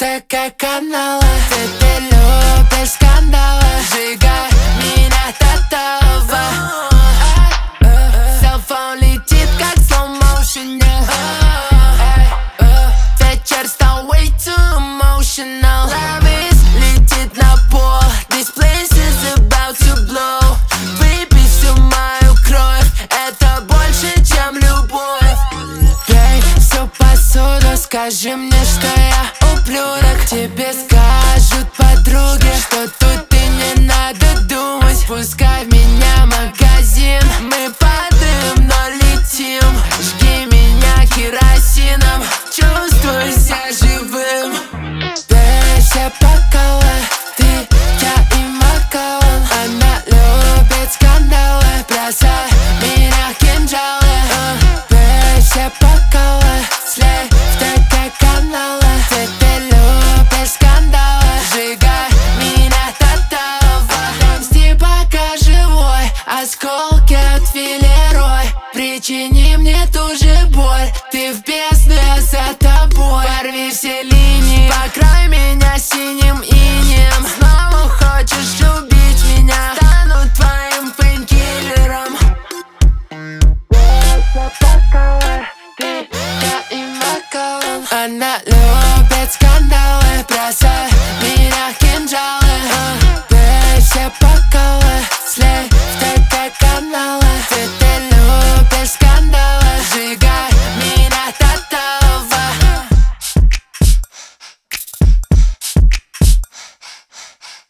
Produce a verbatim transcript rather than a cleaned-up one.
ТК каналы. Ты любишь скандалы, сжигай меня татова. Селфон летит как в слоу-моушене. Вечер стал way too emotional. Ловись летит на пол. This place is about to blow. Выпей всю мою кровь, это больше, чем любовь. Пей всю посуду, скажи мне, что я ублюдок. Тебе скажут подруги, что тут и не надо думать. Пускай в меня магазин, мы падаем, но летим. Жги меня керосином, чувствуй себя живым. Бей все бокалы, ты, я и Макалан. Она любит скандалы, бросай меня кинжалы. Бей все бокалы, слей в ТК каналы. Ты, ты любишь скандалы, сжигай меня татова. Отомсти пока живой, осколки отфилируй. Причини мне ту же боль, ты в бездне, я за тобой. Порви все линии, покрой меня синим инеем. Снова хочешь убить меня, стану твоим пейнкиллером. Ты, я и Макалан. Она любит скандалы, бросай меня кинжал.